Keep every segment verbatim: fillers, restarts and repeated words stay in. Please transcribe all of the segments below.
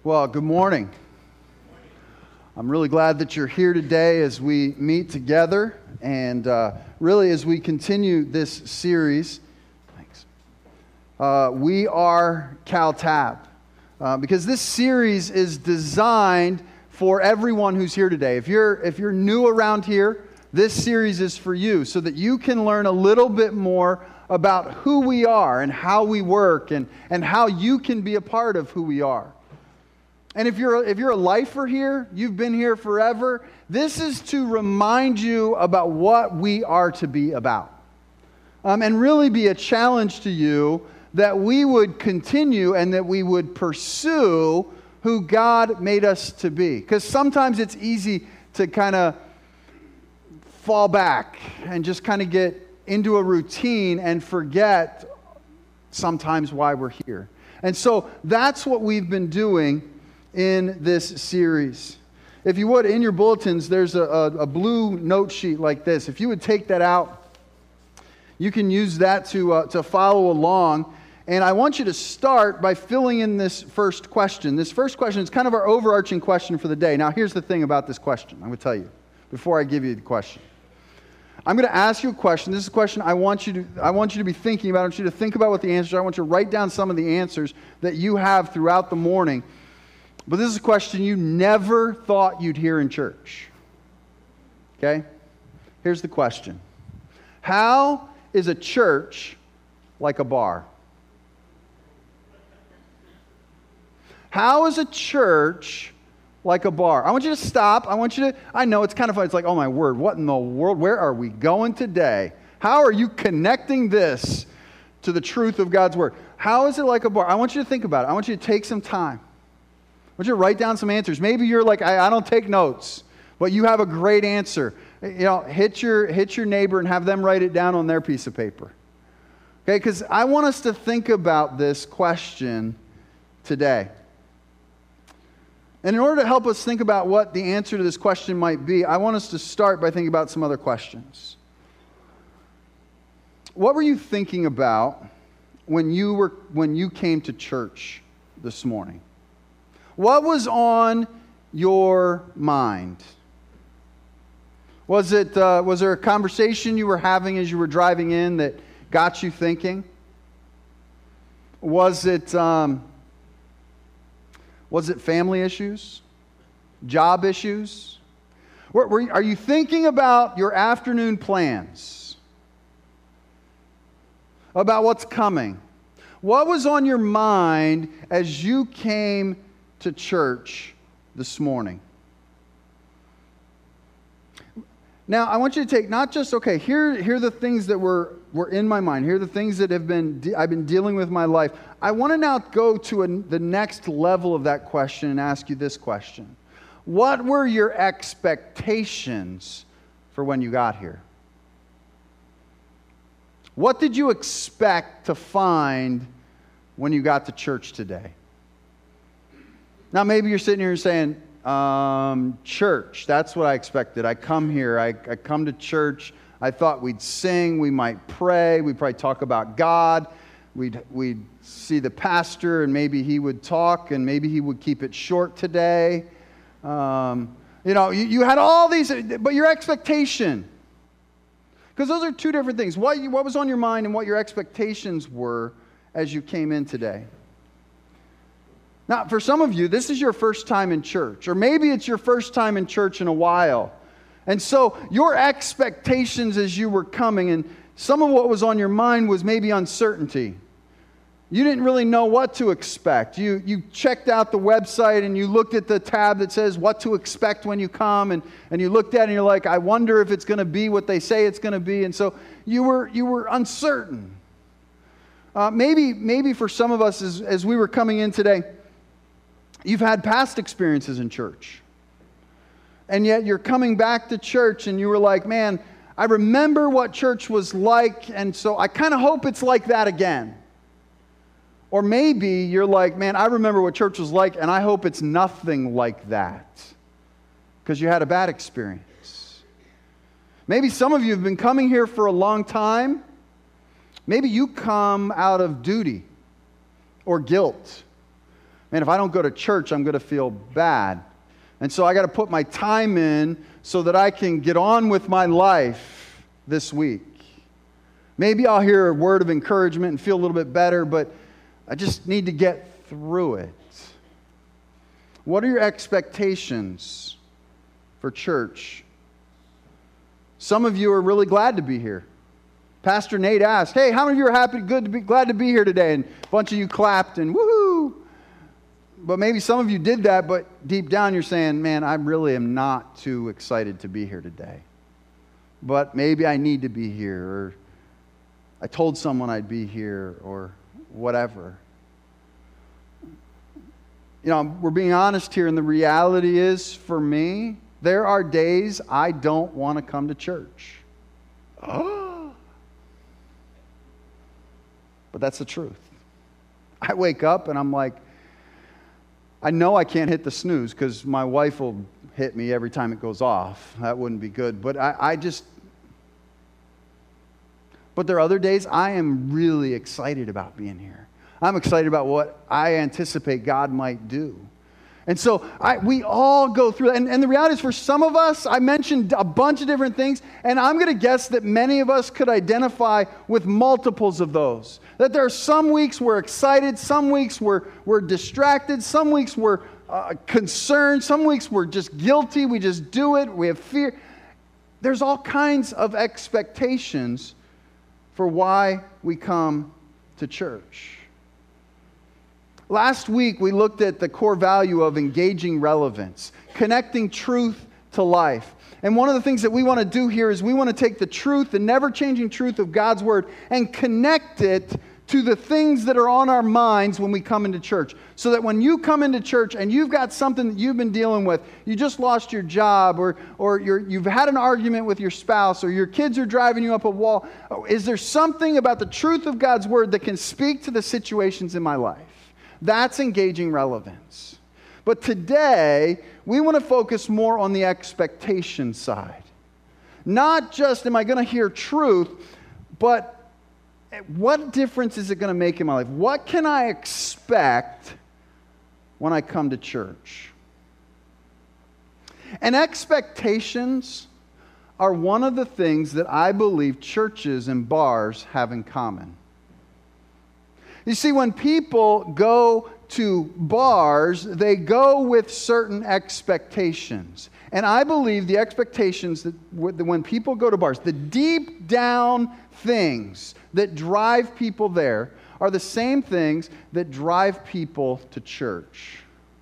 Well, good morning. I'm really glad that you're here today as we meet together and uh, really as we continue this series. Thanks. Uh, we are CalTab uh, because this series is designed for everyone who's here today. If you're if you're new around here, this series is for you so that you can learn a little bit more about who we are and how we work and, and how you can be a part of who we are. And if you're if you're a lifer here, you've been here forever, this is to remind you about what we are to be about. Um, and really be a challenge to you that we would continue and that we would pursue who God made us to be. Because sometimes it's easy to kind of fall back and just kind of get into a routine and forget sometimes why we're here. And so that's what we've been doing in this series. If you would, in your bulletins, there's a, a, a blue note sheet like this. If you would take that out, you can use that to, uh, to follow along. And I want you to start by filling in this first question. This first question is kind of our overarching question for the day. Now, here's the thing about this question. I'm going to tell you before I give you the question. I'm going to ask you a question. This is a question I want you to I want you to be thinking about. I want you to think about what the answers are. I want you to write down some of the answers that you have throughout the morning. But this is a question you never thought you'd hear in church. Okay? Here's the question. How is a church like a bar? How is a church like a bar? I want you to stop. I want you to, I know it's kind of fun. It's like, oh my word, what in the world? Where are we going today? How are you connecting this to the truth of God's word? How is it like a bar? I want you to think about it. I want you to take some time. I want you to write down some answers. Maybe you're like, I, I don't take notes, but you have a great answer. You know, hit your, hit your neighbor and have them write it down on their piece of paper. Okay, because I want us to think about this question today. And in order to help us think about what the answer to this question might be, I want us to start by thinking about some other questions. What were you thinking about when you were when you came to church this morning? What was on your mind? Was it uh, was there a conversation you were having as you were driving in that got you thinking? Was it um, was it family issues, job issues? Were, were, are you thinking about your afternoon plans? About what's coming? What was on your mind as you came to church this morning? Now, I want you to take not just, okay, here, here are the things that were, were in my mind. Here are the things that have been de- I've been dealing with in my life. I want to now go to a, the next level of that question and ask you this question. What were your expectations for when you got here? What did you expect to find when you got to church today? Now, maybe you're sitting here and saying, um, church, that's what I expected. I come here, I, I come to church. I thought we'd sing, we might pray, we'd probably talk about God. We'd, we'd see the pastor and maybe he would talk and maybe he would keep it short today. Um, you know, you, you had all these, but your expectation. Because those are two different things. What, you, what was on your mind and what your expectations were as you came in today. Now, for some of you, this is your first time in church, or maybe it's your first time in church in a while. And so your expectations as you were coming, and some of what was on your mind was maybe uncertainty. You didn't really know what to expect. You, you checked out the website and you looked at the tab that says what to expect when you come, and, and you looked at it and you're like, I wonder if it's going to be what they say it's going to be. And so you were, you were uncertain. Uh, maybe, maybe for some of us as, as we were coming in today, you've had past experiences in church. And yet you're coming back to church and you were like, man, I remember what church was like, and so I kind of hope it's like that again. Or maybe you're like, man, I remember what church was like, and I hope it's nothing like that. Because you had a bad experience. Maybe some of you have been coming here for a long time. Maybe you come out of duty or guilt. Man, if I don't go to church, I'm going to feel bad. And so I got to put my time in so that I can get on with my life this week. Maybe I'll hear a word of encouragement and feel a little bit better, but I just need to get through it. What are your expectations for church? Some of you are really glad to be here. Pastor Nate asked, hey, how many of you are happy, good to be, glad to be here today? And a bunch of you clapped and woohoo. But maybe some of you did that, but deep down you're saying, man, I really am not too excited to be here today. But maybe I need to be here, or I told someone I'd be here, or whatever. You know, we're being honest here, and the reality is, for me, there are days I don't want to come to church. Oh. But that's the truth. I wake up and I'm like, I know I can't hit the snooze because my wife will hit me every time it goes off. That wouldn't be good. But I, I just... But there are other days I am really excited about being here. I'm excited about what I anticipate God might do. And so I, we all go through that. And, and the reality is, for some of us, I mentioned a bunch of different things, and I'm going to guess that many of us could identify with multiples of those. That there are some weeks we're excited, some weeks we're, we're distracted, some weeks we're uh, concerned, some weeks we're just guilty, we just do it, we have fear. There's all kinds of expectations for why we come to church. Last week, we looked at the core value of engaging relevance, connecting truth to life. And one of the things that we want to do here is we want to take the truth, the never-changing truth of God's Word, and connect it to the things that are on our minds when we come into church. So that when you come into church and you've got something that you've been dealing with, you just lost your job, or, or you're, you've had an argument with your spouse, or your kids are driving you up a wall, is there something about the truth of God's Word that can speak to the situations in my life? That's engaging relevance. But today, we want to focus more on the expectation side. Not just, am I going to hear truth, but what difference is it going to make in my life? What can I expect when I come to church? And expectations are one of the things that I believe churches and bars have in common. You see, when people go to bars, they go with certain expectations. And I believe the expectations that when people go to bars, the deep down things that drive people there are the same things that drive people to church.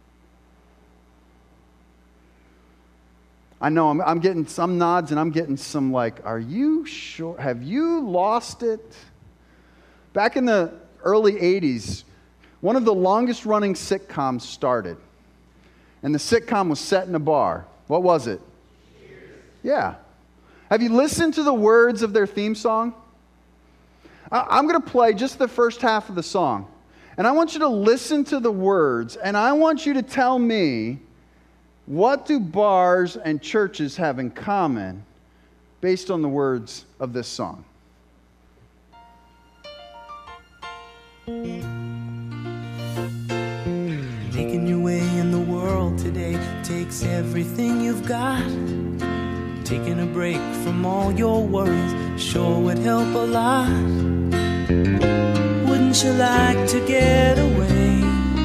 I know I'm, I'm getting some nods and I'm getting some like, are you sure? Have you lost it? Back in the early eighties, one of the longest running sitcoms started. And the sitcom was set in a bar. What was it? Cheers. Yeah. Have you listened to the words of their theme song? I'm going to play just the first half of the song. And I want you to listen to the words, and I want you to tell me, what do bars and churches have in common based on the words of this song? Making your way in the world today takes everything you've got. Taking a break from all your worries sure would help a lot. Wouldn't you like to get away?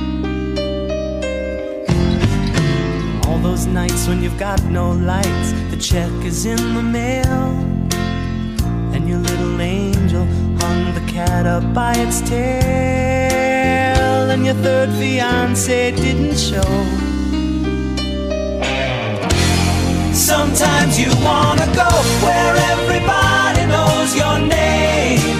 All those nights when you've got no lights, the check is in the mail, and your little angel hung the cat up by its tail, and your third fiancé didn't show. Sometimes you wanna go where everybody knows your name,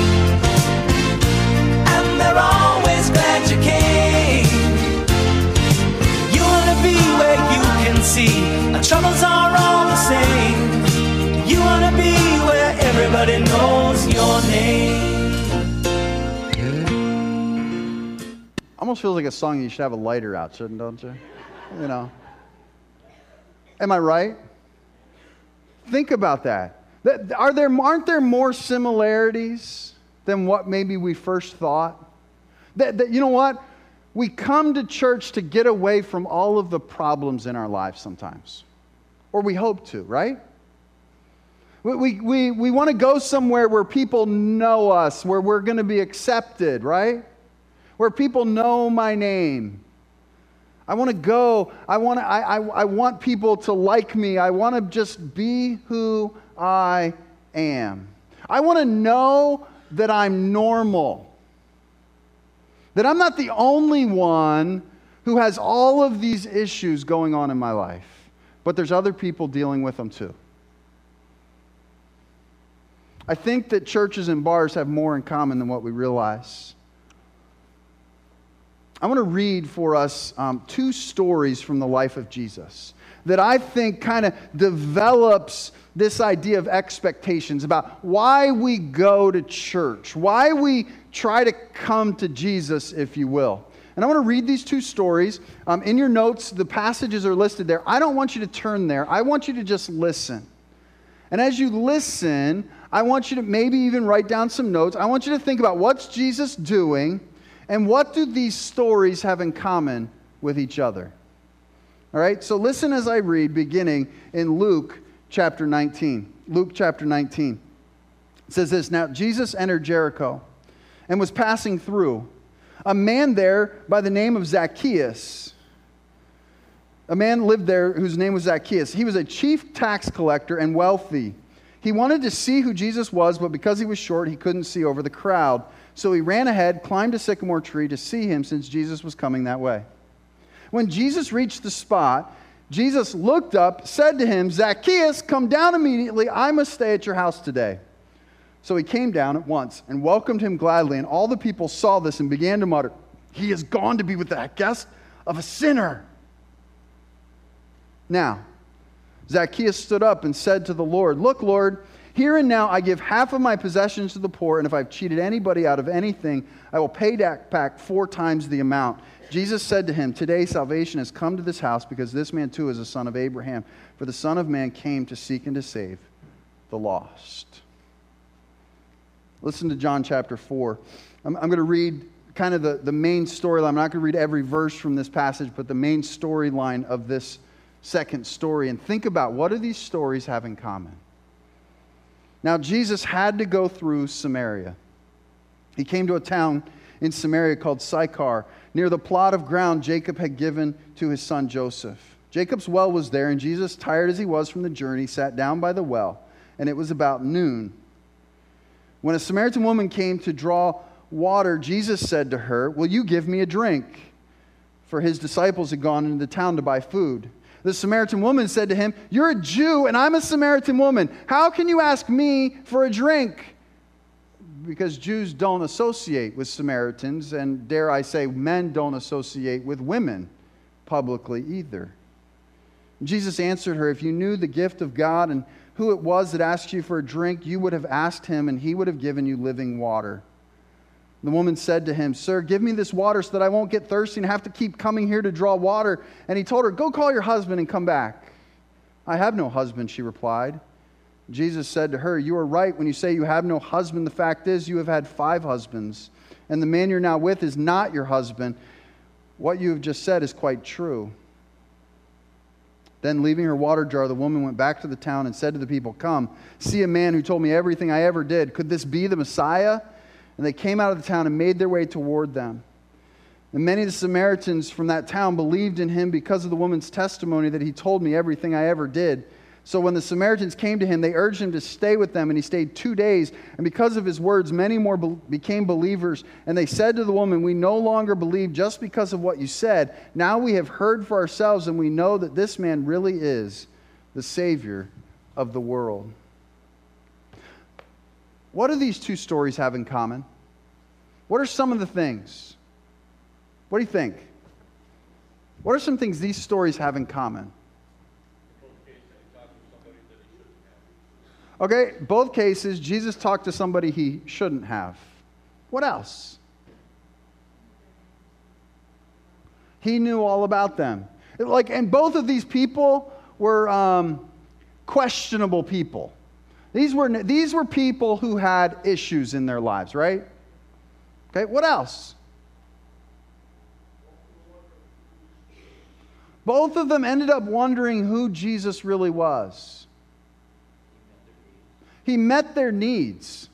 and they're always glad you came. You wanna be where you can see our troubles are all the same. You wanna be where everybody knows your name. Almost feels like a song you should have a lighter out, shouldn't, don't you? You know. Am I right? Think about that. Are there, aren't there more similarities than what maybe we first thought? That, that, you know what? we come to church to get away from all of the problems in our lives sometimes. Or we hope to, right? We, we, we, we want to go somewhere where people know us, where we're going to be accepted, right? Where people know my name. I want to go, I want to, I, I, I want people to like me. I want to just be who I am. I want to know that I'm normal. That I'm not the only one who has all of these issues going on in my life. But there's other people dealing with them too. I think that churches and bars have more in common than what we realize. I want to read for us um, two stories from the life of Jesus that I think kind of develops this idea of expectations about why we go to church, why we try to come to Jesus, if you will. And I want to read these two stories. Um, in your notes, the passages are listed there. I don't want you to turn there. I want you to just listen. And as you listen, I want you to maybe even write down some notes. I want you to think about what's Jesus doing and what do these stories have in common with each other. All right, so listen as I read, beginning in Luke chapter nineteen. Luke chapter nineteen. It says this, "Now Jesus entered Jericho and was passing through. A man there by the name of Zacchaeus. A man lived there whose name was Zacchaeus. He was a chief tax collector and wealthy. He wanted to see who Jesus was, but because he was short, he couldn't see over the crowd. So he ran ahead, climbed a sycamore tree to see him since Jesus was coming that way. When Jesus reached the spot, Jesus looked up, said to him, 'Zacchaeus, come down immediately. I must stay at your house today.' So he came down at once and welcomed him gladly, and all the people saw this and began to mutter, 'He has gone to be with the guest of a sinner.' Now, Zacchaeus stood up and said to the Lord, 'Look, Lord, here and now I give half of my possessions to the poor, and if I've cheated anybody out of anything, I will pay back four times the amount.' Jesus said to him, 'Today salvation has come to this house because this man too is a son of Abraham. For the Son of Man came to seek and to save the lost.'" Listen to John chapter four. I'm, I'm going to read kind of the, the main storyline. I'm not going to read every verse from this passage, but the main storyline of this second story. And think about, what do these stories have in common? Now, Jesus had to go through Samaria. He came to a town in Samaria called Sychar, near the plot of ground Jacob had given to his son Joseph. Jacob's well was there, and Jesus, tired as he was from the journey, sat down by the well, and it was about noon. When a Samaritan woman came to draw water, Jesus said to her, "Will you give me a drink?" For his disciples had gone into the town to buy food. The Samaritan woman said to him, "You're a Jew, and I'm a Samaritan woman. How can you ask me for a drink?" Because Jews don't associate with Samaritans, and dare I say, men don't associate with women publicly either. Jesus answered her, "If you knew the gift of God and who it was that asked you for a drink, you would have asked him, and he would have given you living water." The woman said to him, "Sir, give me this water so that I won't get thirsty and have to keep coming here to draw water." And he told her, "Go call your husband and come back." "I have no husband," she replied. Jesus said to her, "You are right when you say you have no husband. The fact is, you have had five husbands, and the man you're now with is not your husband. What you have just said is quite true." Then, leaving her water jar, the woman went back to the town and said to the people, "Come, see a man who told me everything I ever did. Could this be the Messiah?" And they came out of the town and made their way toward them. And many of the Samaritans from that town believed in him because of the woman's testimony that he told me everything I ever did. So when the Samaritans came to him, they urged him to stay with them, and he stayed two days. And because of his words, many more be- became believers. And they said to the woman, "We no longer believe just because of what you said. Now we have heard for ourselves, and we know that this man really is the Savior of the world." What do these two stories have in common? What are some of the things? What do you think? What are some things these stories have in common? Okay, both cases, Jesus talked to somebody he shouldn't have. What else? He knew all about them. Like, and both of these people were um, questionable people. These were, these were people who had issues in their lives, right? Okay, what else? Both of them ended up wondering who Jesus really was. He met their needs.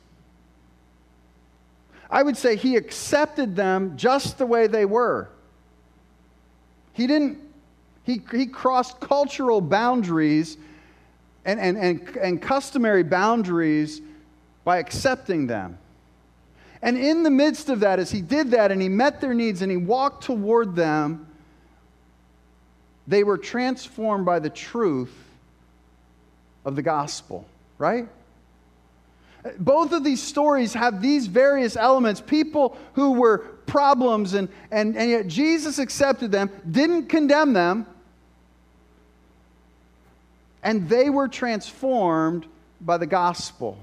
I would say he accepted them just the way they were. He didn't, he, he crossed cultural boundaries and, and, and, and customary boundaries by accepting them. And in the midst of that, as he did that and he met their needs and he walked toward them, they were transformed by the truth of the gospel, right? Both of these stories have these various elements. People who were problems, and, and, and yet Jesus accepted them, didn't condemn them, and they were transformed by the gospel.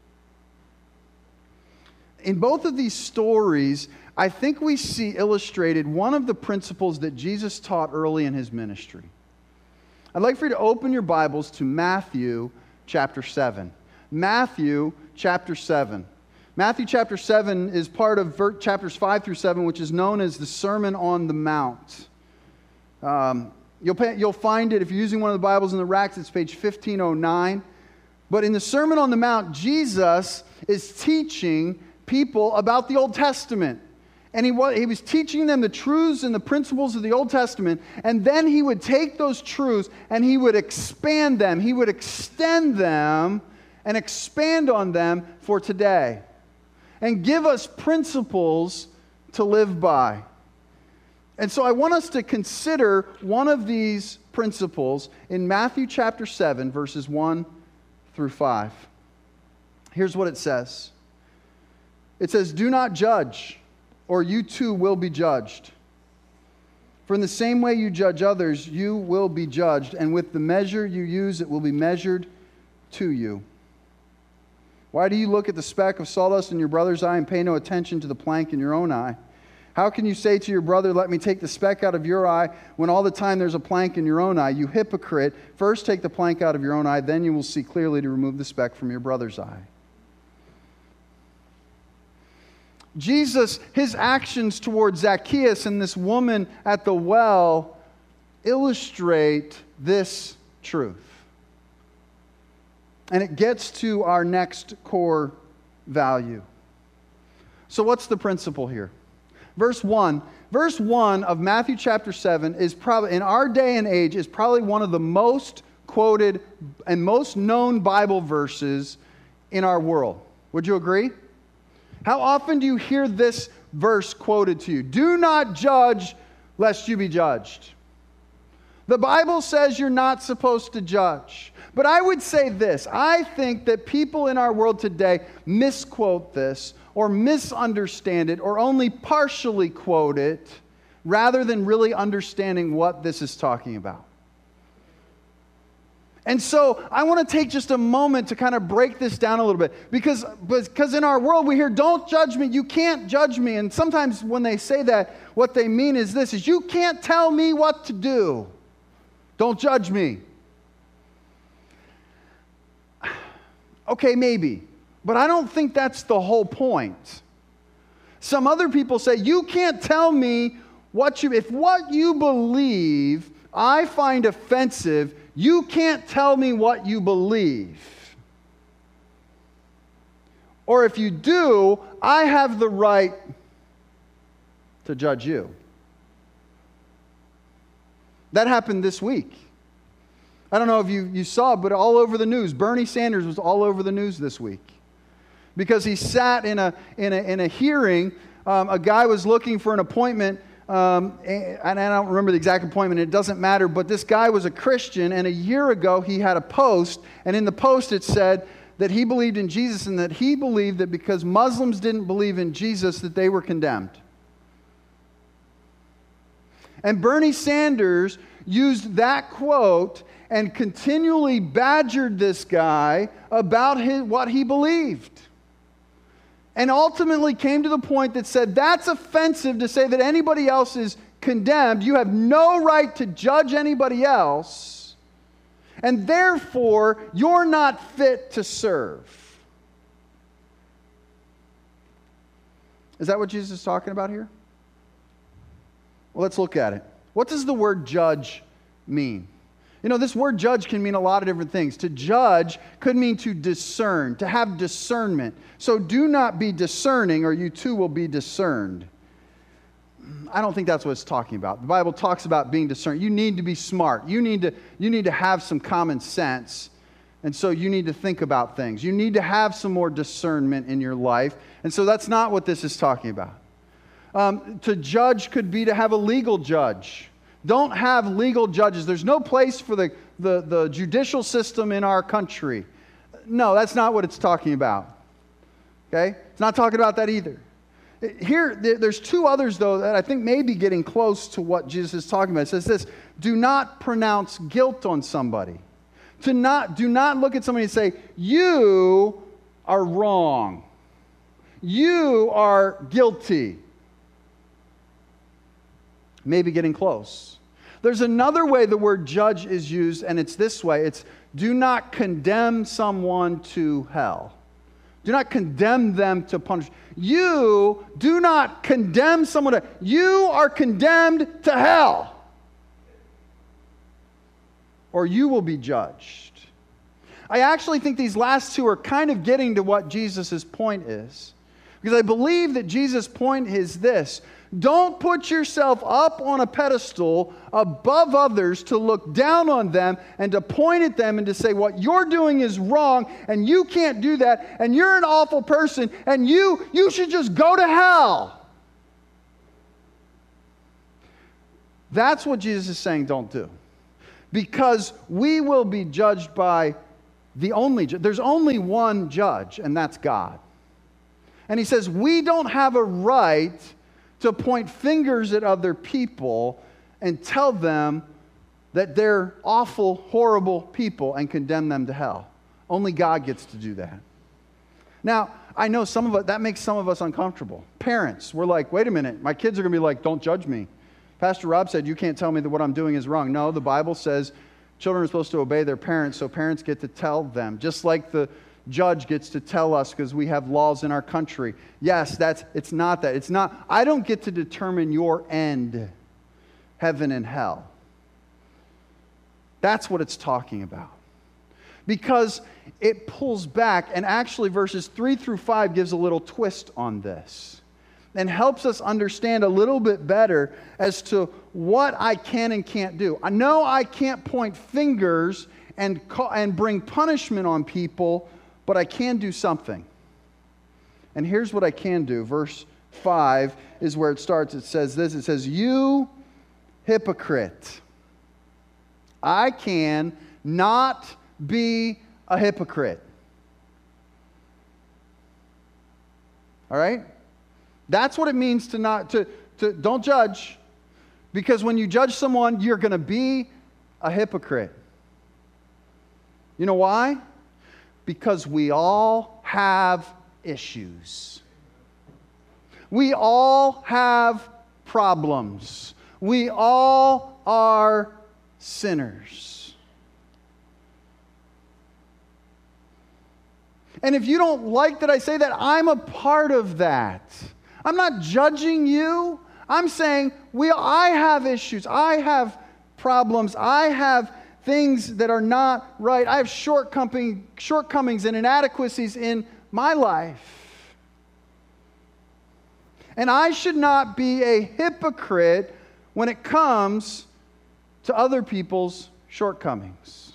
In both of these stories, I think we see illustrated one of the principles that Jesus taught early in his ministry. I'd like for you to open your Bibles to Matthew chapter seven. Matthew chapter seven. Matthew chapter seven is part of chapters five through seven, which is known as the Sermon on the Mount. Um, you'll, pay, you'll find it, if you're using one of the Bibles in the racks, it's page fifteen oh nine. But in the Sermon on the Mount, Jesus is teaching people about the Old Testament. And he was, he was teaching them the truths and the principles of the Old Testament. And then he would take those truths and he would expand them. He would extend them and expand on them for today. And give us principles to live by. And so I want us to consider one of these principles in Matthew chapter seven, verses one through five. Here's what it says. It says, "Do not judge, or you too will be judged. For in the same way you judge others, you will be judged, and with the measure you use, it will be measured to you. Why do you look at the speck of sawdust in your brother's eye and pay no attention to the plank in your own eye? How can you say to your brother, 'Let me take the speck out of your eye,' when all the time there's a plank in your own eye? You hypocrite, first take the plank out of your own eye, then you will see clearly to remove the speck from your brother's eye." Jesus, his actions towards Zacchaeus and this woman at the well illustrate this truth. And it gets to our next core value. So what's the principle here? Verse one. Verse one of Matthew chapter seven is probably, in our day and age, is probably one of the most quoted and most known Bible verses in our world. Would you agree? How often do you hear this verse quoted to you? Do not judge, lest you be judged. The Bible says you're not supposed to judge. But I would say this. I think that people in our world today misquote this, or misunderstand it, or only partially quote it, rather than really understanding what this is talking about. And so I want to take just a moment to kind of break this down a little bit. Because, because in our world we hear, don't judge me, you can't judge me. And sometimes when they say that, what they mean is this, is you can't tell me what to do. Don't judge me. Okay, maybe. But I don't think that's the whole point. Some other people say, you can't tell me what you, if what you believe I find offensive, you can't tell me what you believe. Or if you do, I have the right to judge you. That happened this week. I don't know if you, you saw, but all over the news. Bernie Sanders was all over the news this week. Because he sat in a, in a, in a hearing. Um, a guy was looking for an appointment. Um, and I don't remember the exact appointment, it doesn't matter, but this guy was a Christian, and a year ago he had a post, and in the post it said that he believed in Jesus, and that he believed that because Muslims didn't believe in Jesus, that they were condemned. And Bernie Sanders used that quote and continually badgered this guy about his, what he believed. And ultimately came to the point that said, that's offensive to say that anybody else is condemned. You have no right to judge anybody else. And therefore, you're not fit to serve. Is that what Jesus is talking about here? Well, let's look at it. What does the word judge mean? You know, this word judge can mean a lot of different things. To judge could mean to discern, to have discernment. So do not be discerning, or you too will be discerned. I don't think that's what it's talking about. The Bible talks about being discerning. You need to be smart. You need to, you need to have some common sense. And so you need to think about things. You need to have some more discernment in your life. And so that's not what this is talking about. Um, to judge could be to have a legal judge. Don't have legal judges. There's no place for the, the, the judicial system in our country. No, that's not what it's talking about. Okay? It's not talking about that either. Here, there's two others, though, that I think may be getting close to what Jesus is talking about. It says this: do not pronounce guilt on somebody. To not, do not look at somebody and say, you are wrong. You are guilty. Maybe getting close. There's another way the word judge is used, and it's this way. It's do not condemn someone to hell. Do not condemn them to punishment. You do not condemn someone to, you are condemned to hell. Or you will be judged. I actually think these last two are kind of getting to what Jesus' point is. Because I believe that Jesus' point is this: don't put yourself up on a pedestal above others to look down on them and to point at them and to say what you're doing is wrong and you can't do that and you're an awful person and you, you should just go to hell. That's what Jesus is saying don't do. Because we will be judged by the only judge. There's only one judge, and that's God. And he says we don't have a right to point fingers at other people and tell them that they're awful, horrible people and condemn them to hell. Only God gets to do that. Now, I know some of us, that makes some of us uncomfortable. Parents, we're like, wait a minute, my kids are going to be like, don't judge me. Pastor Rob said, you can't tell me that what I'm doing is wrong. No, the Bible says children are supposed to obey their parents, so parents get to tell them. Just like the judge gets to tell us because we have laws in our country. Yes, that's it's not that. It's not, I don't get to determine your end, heaven and hell. That's what it's talking about. Because it pulls back, and actually verses three through five gives a little twist on this and helps us understand a little bit better as to what I can and can't do. I know I can't point fingers and, call, and bring punishment on people, but I can do something. And here's what I can do. Verse five is where it starts. It says this. It says, you hypocrite. I can not be a hypocrite. All right? That's what it means to not, to, to don't judge. Because when you judge someone, you're going to be a hypocrite. You know why? Because we all have issues. We all have problems. We all are sinners. And if you don't like that I say that, I'm a part of that. I'm not judging you. I'm saying we I have issues. I have problems. I have things that are not right. I have shortcoming, shortcomings and inadequacies in my life. And I should not be a hypocrite when it comes to other people's shortcomings.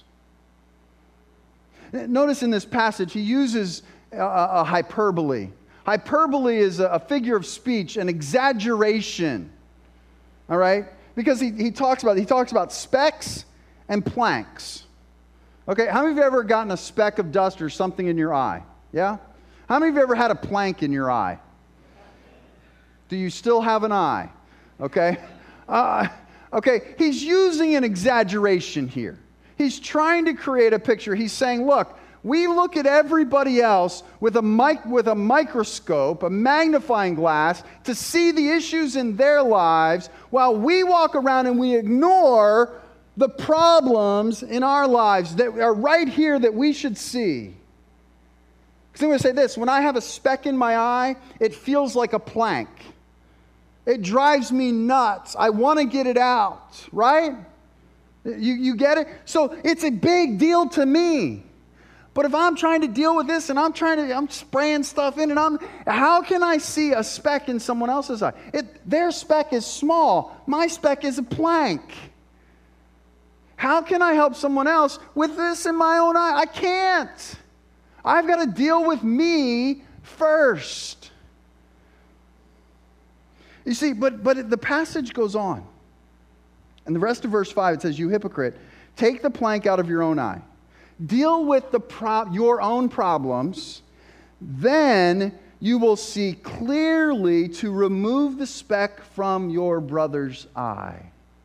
Notice in this passage, he uses a, a hyperbole. Hyperbole is a, a figure of speech, an exaggeration. All right? Because he, he talks about he talks about specks and planks. Okay, how many of you have ever gotten a speck of dust or something in your eye? Yeah? How many of you ever had a plank in your eye? Do you still have an eye? Okay? Uh, okay, he's using an exaggeration here. He's trying to create a picture. He's saying, look, we look at everybody else with a mic- with a microscope, a magnifying glass, to see the issues in their lives, while we walk around and we ignore the problems in our lives that are right here that we should see. Because I'm going to say this, when I have a speck in my eye, it feels like a plank. It drives me nuts. I want to get it out, right? You, you get it? So it's a big deal to me. But if I'm trying to deal with this and I'm trying to, I'm spraying stuff in and I'm, how can I see a speck in someone else's eye? It, their speck is small. My speck is a plank. How can I help someone else with this in my own eye? I can't. I've got to deal with me first. You see, but, but the passage goes on. And the rest of verse five, it says, you hypocrite, take the plank out of your own eye. Deal with the pro- your own problems, then you will see clearly to remove the speck from your brother's eye.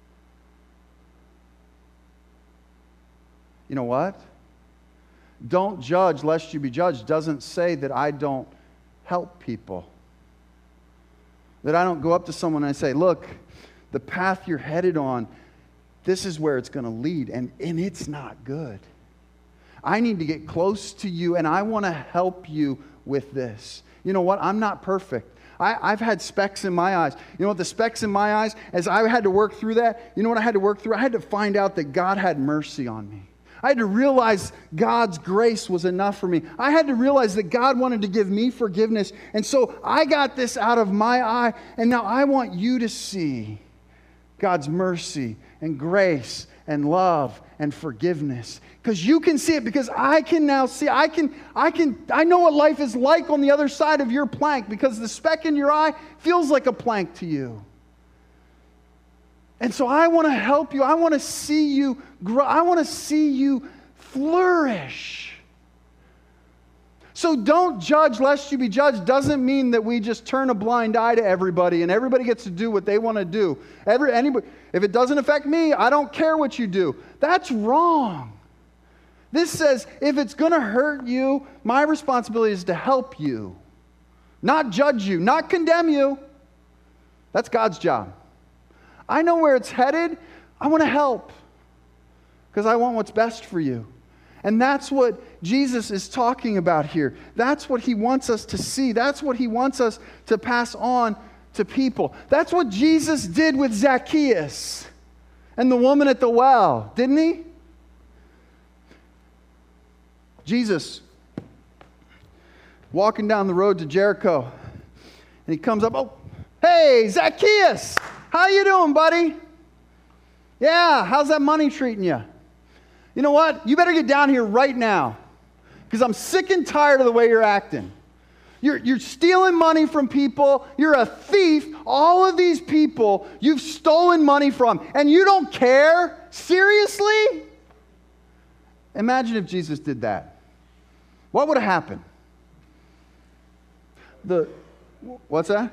You know what? Don't judge lest you be judged doesn't say that I don't help people. That I don't go up to someone and I say, look, the path you're headed on, this is where it's going to lead, and, and it's not good. I need to get close to you, and I want to help you with this. You know what? I'm not perfect. I, I've had specks in my eyes. You know what? The specks in my eyes, as I had to work through that, you know what I had to work through? I had to find out that God had mercy on me. I had to realize God's grace was enough for me. I had to realize that God wanted to give me forgiveness. And so I got this out of my eye, and now I want you to see God's mercy and grace and love and forgiveness. Because you can see it, because I can now see, I can, I can, I know what life is like on the other side of your plank, because the speck in your eye feels like a plank to you. And so I want to help you. I want to see you grow. I want to see you flourish. So don't judge lest you be judged doesn't mean that we just turn a blind eye to everybody and everybody gets to do what they want to do. Every, anybody, if it doesn't affect me, I don't care what you do. That's wrong. This says if it's going to hurt you, my responsibility is to help you. Not judge you, not condemn you. That's God's job. I know where it's headed. I want to help because I want what's best for you. And that's what Jesus is talking about here. That's what he wants us to see. That's what he wants us to pass on to people. That's what Jesus did with Zacchaeus and the woman at the well, didn't he? Jesus walking down the road to Jericho, and he comes up, oh, hey, Zacchaeus, how you doing, buddy? Yeah, how's that money treating you? You know what? You better get down here right now because I'm sick and tired of the way you're acting. You're, you're stealing money from people. You're a thief. All of these people you've stolen money from, and you don't care? Seriously? Imagine if Jesus did that. What would have happened? The what's that?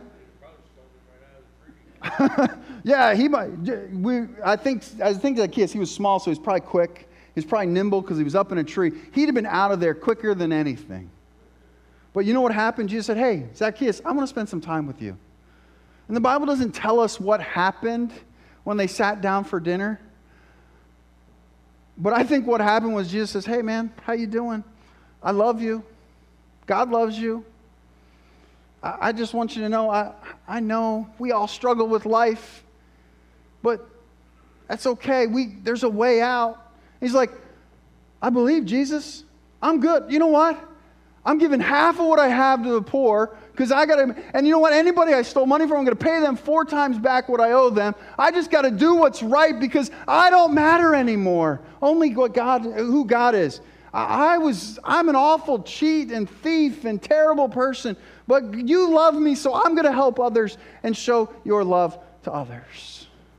Yeah, he might. We, I think. I think that kid. He was small, so he's probably quick. He's probably nimble because he was up in a tree. He'd have been out of there quicker than anything. But you know what happened? Jesus said, "Hey, Zacchaeus, I want to spend some time with you." And the Bible doesn't tell us what happened when they sat down for dinner. But I think what happened was Jesus says, "Hey, man, how you doing? I love you. God loves you. I just want you to know, I, I know we all struggle with life, but that's okay. We, there's a way out." He's like, "I believe, Jesus. I'm good. You know what? I'm giving half of what I have to the poor because I got to, and you know what? Anybody I stole money from, I'm going to pay them four times back what I owe them. I just got to do what's right because I don't matter anymore. Only what God, who God is. I, I was, I'm an awful cheat and thief and terrible person, but you love me, so I'm going to help others and show your love to others."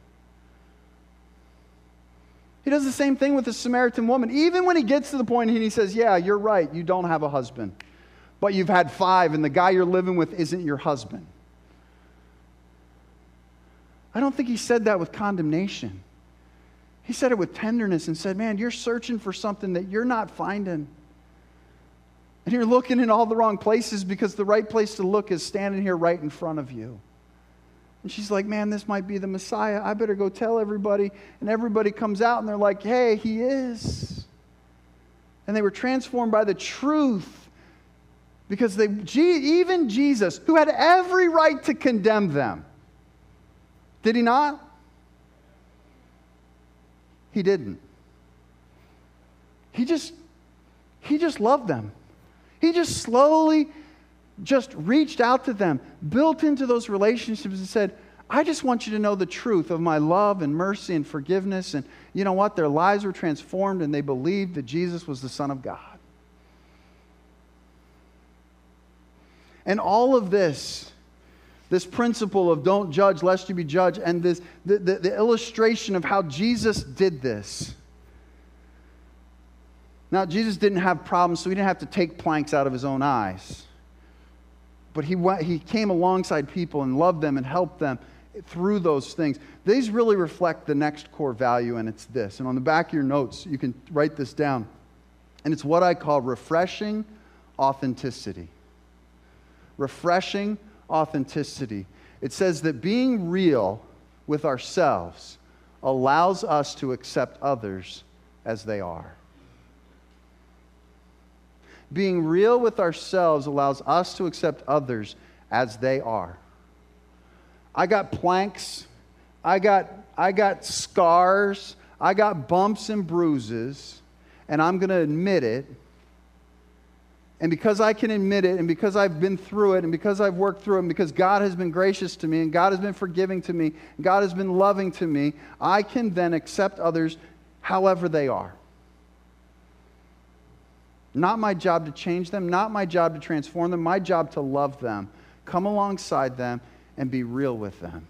He does the same thing with the Samaritan woman. Even when he gets to the point and he says, "Yeah, you're right, you don't have a husband, but you've had five and the guy you're living with isn't your husband." I don't think he said that with condemnation. He said it with tenderness and said, "Man, you're searching for something that you're not finding. And you're looking in all the wrong places because the right place to look is standing here right in front of you." And she's like, "Man, this might be the Messiah. I better go tell everybody." And everybody comes out and they're like, "Hey, he is." And they were transformed by the truth because they, even Jesus, who had every right to condemn them, did he not? He didn't. He just, he just loved them. He just slowly just reached out to them, built into those relationships and said, I just want you to know the truth of my love and mercy and forgiveness. And you know what? Their lives were transformed and they believed that Jesus was the Son of God. And all of this, this principle of don't judge lest you be judged, and this the, the, the illustration of how Jesus did this. Now, Jesus didn't have problems, so he didn't have to take planks out of his own eyes. But he went, he came alongside people and loved them and helped them through those things. These really reflect the next core value, and it's this. And on the back of your notes, you can write this down. And it's what I call refreshing authenticity. Refreshing authenticity. It says that being real with ourselves allows us to accept others as they are. Being real with ourselves allows us to accept others as they are. I got planks, I got, I got scars, I got bumps and bruises, and I'm going to admit it. And because I can admit it, and because I've been through it, and because I've worked through it, and because God has been gracious to me, and God has been forgiving to me, and God has been loving to me, I can then accept others however they are. Not my job to change them, not my job to transform them, my job to love them, come alongside them, and be real with them.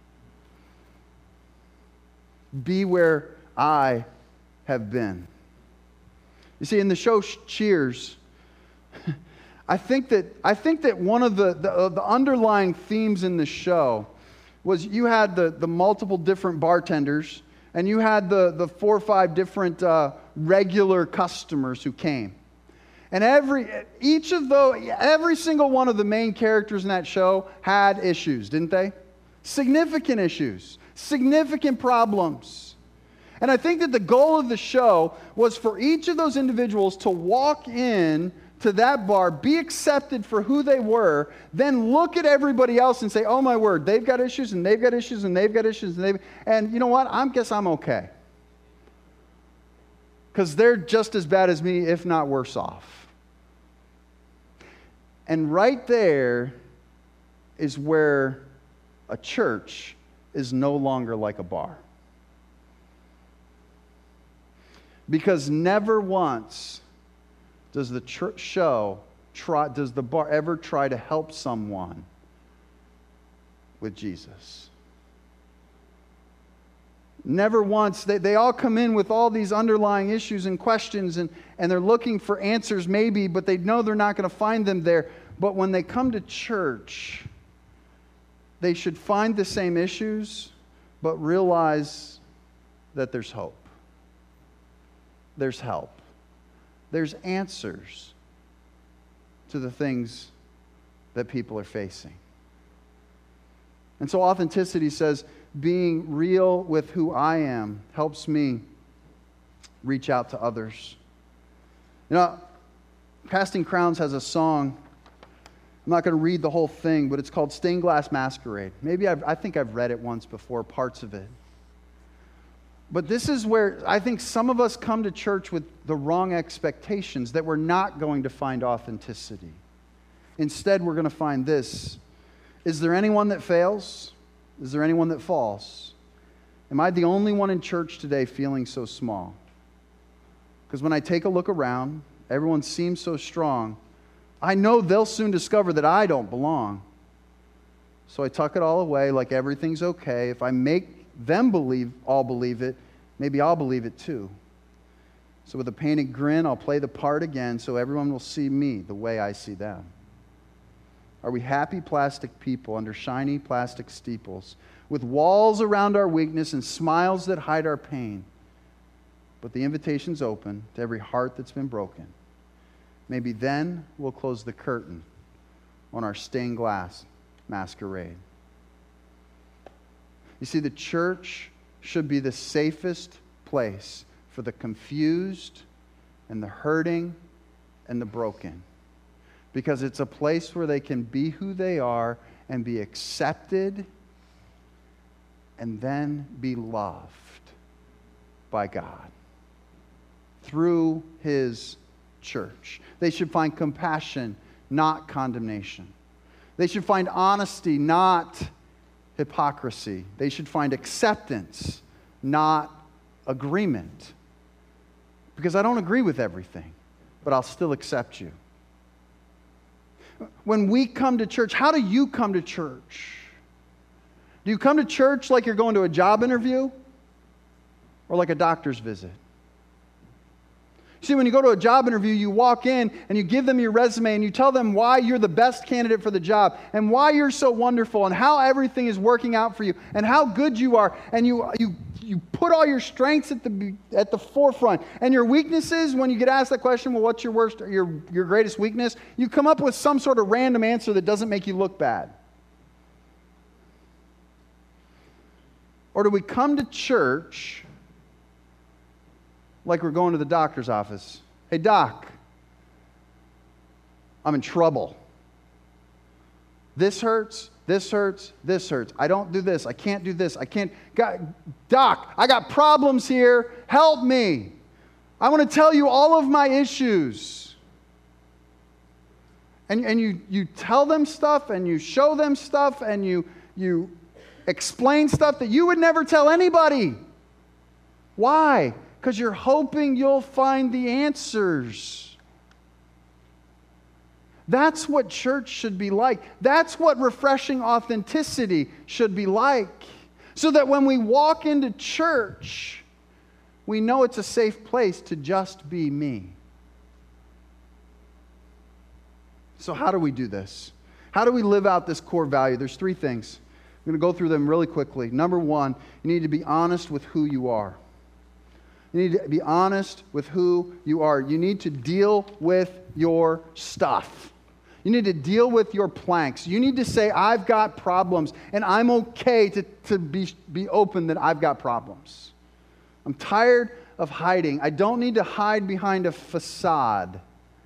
Be where I have been. You see, in the show Cheers, I think that I think that one of the, the, uh, the underlying themes in the show was you had the, the multiple different bartenders, and you had the, the four or five different uh, regular customers who came. And every each of those, every single one of the main characters in that show had issues, didn't they? Significant issues, significant problems. And I think that the goal of the show was for each of those individuals to walk in to that bar, be accepted for who they were, then look at everybody else and say, oh my word, they've got issues and they've got issues and they've got issues and they've, and you know what? I guess I'm okay. Because they're just as bad as me, if not worse off. And right there is where a church is no longer like a bar. Because never once does the church show, try, does the bar ever try to help someone with Jesus. Never once. They, they all come in with all these underlying issues and questions, and, and they're looking for answers maybe, but they know they're not going to find them there. But when they come to church, they should find the same issues, but realize that there's hope. There's help. There's answers to the things that people are facing. And so authenticity says, being real with who I am helps me reach out to others. You know, Casting Crowns has a song. I'm not going to read the whole thing, but it's called Stained Glass Masquerade. Maybe I've, I think I've read it once before, parts of it. But this is where I think some of us come to church with the wrong expectations, that we're not going to find authenticity. Instead, we're going to find this. Is there anyone that fails? Is there anyone that falls? Am I the only one in church today feeling so small? Because when I take a look around, everyone seems so strong. I know they'll soon discover that I don't belong. So I tuck it all away like everything's okay. If I make them believe, all believe it, maybe I'll believe it too. So with a painted grin, I'll play the part again so everyone will see me the way I see them. Are we happy plastic people under shiny plastic steeples, with walls around our weakness and smiles that hide our pain? But the invitation's open to every heart that's been broken. Maybe then we'll close the curtain on our stained glass masquerade. You see, the church should be the safest place for the confused and the hurting and the broken. Because it's a place where they can be who they are and be accepted and then be loved. by God through His church. They should find compassion, not condemnation. They should find honesty, not hypocrisy. They should find acceptance, not agreement. Because I don't agree with everything, but I'll still accept you. When we come to church, how do you come to church? Do you come to church like you're going to a job interview or like a doctor's visit? See, when you go to a job interview, you walk in and you give them your resume and you tell them why you're the best candidate for the job and why you're so wonderful and how everything is working out for you and how good you are. And you you you put all your strengths at the at the forefront. And your weaknesses, when you get asked that question, well, what's your worst, your, your greatest weakness? You come up with some sort of random answer that doesn't make you look bad. Or do we come to church like we're going to the doctor's office? Hey, doc, I'm in trouble. This hurts, this hurts, this hurts. I don't do this. I can't do this. I can't. God, doc, I got problems here. Help me. I want to tell you all of my issues. And, and you, you tell them stuff and you show them stuff and you, you explain stuff that you would never tell anybody. Why? Because you're hoping you'll find the answers. That's what church should be like. That's what refreshing authenticity should be like. So that when we walk into church, we know it's a safe place to just be me. So how do we do this? How do we live out this core value? There's three things. I'm going to go through them really quickly. Number one, you need to be honest with who you are. You need to be honest with who you are. You need to deal with your stuff. You need to deal with your planks. You need to say, I've got problems, and I'm okay to, to be, be open that I've got problems. I'm tired of hiding. I don't need to hide behind a facade.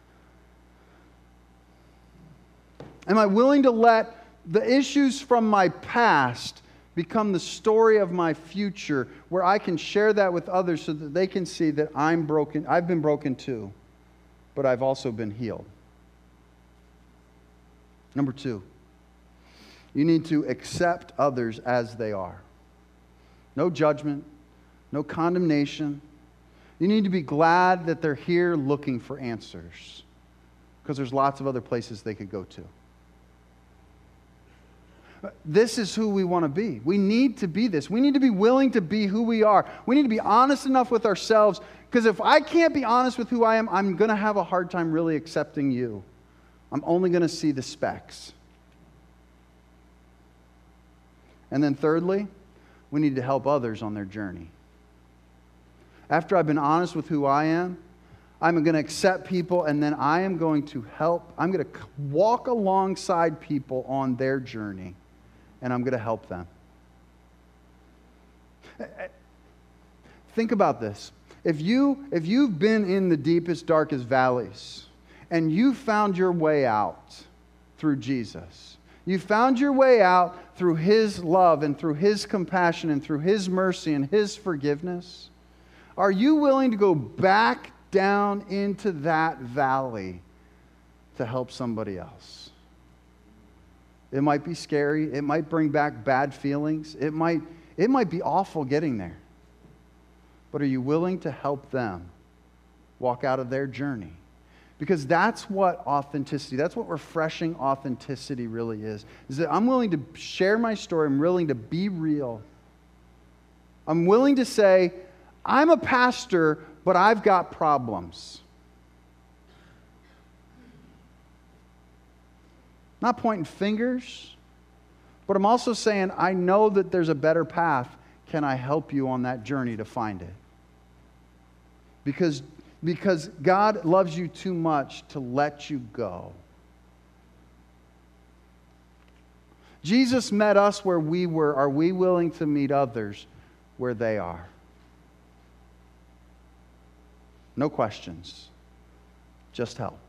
Am I willing to let the issues from my past become the story of my future, where I can share that with others so that they can see that I'm broken. I've been broken too, but I've also been healed. Number two, you need to accept others as they are. No judgment, no condemnation. You need to be glad that they're here looking for answers, because there's lots of other places they could go to. This is who we want to be. We need to be this. We need to be willing to be who we are. We need to be honest enough with ourselves, because if I can't be honest with who I am, I'm going to have a hard time really accepting you. I'm only going to see the specks. And then thirdly, we need to help others on their journey. After I've been honest with who I am, I'm going to accept people, and then I am going to help. I'm going to walk alongside people on their journey, and I'm going to help them. Think about this. If you, if you've been in the deepest, darkest valleys, and you found your way out through Jesus, you found your way out through His love and through His compassion and through His mercy and His forgiveness, are you willing to go back down into that valley to help somebody else? It might be scary. It might bring back bad feelings. It might, it might be awful getting there. But are you willing to help them walk out of their journey? Because that's what authenticity, that's what refreshing authenticity really is. Is that I'm willing to share my story. I'm willing to be real. I'm willing to say, I'm a pastor, but I've got problems. Not pointing fingers, but I'm also saying, I know that there's a better path. Can I help you on that journey to find it? Because Because God loves you too much to let you go. Jesus met us where we were. Are we willing to meet others where they are? No questions. Just help.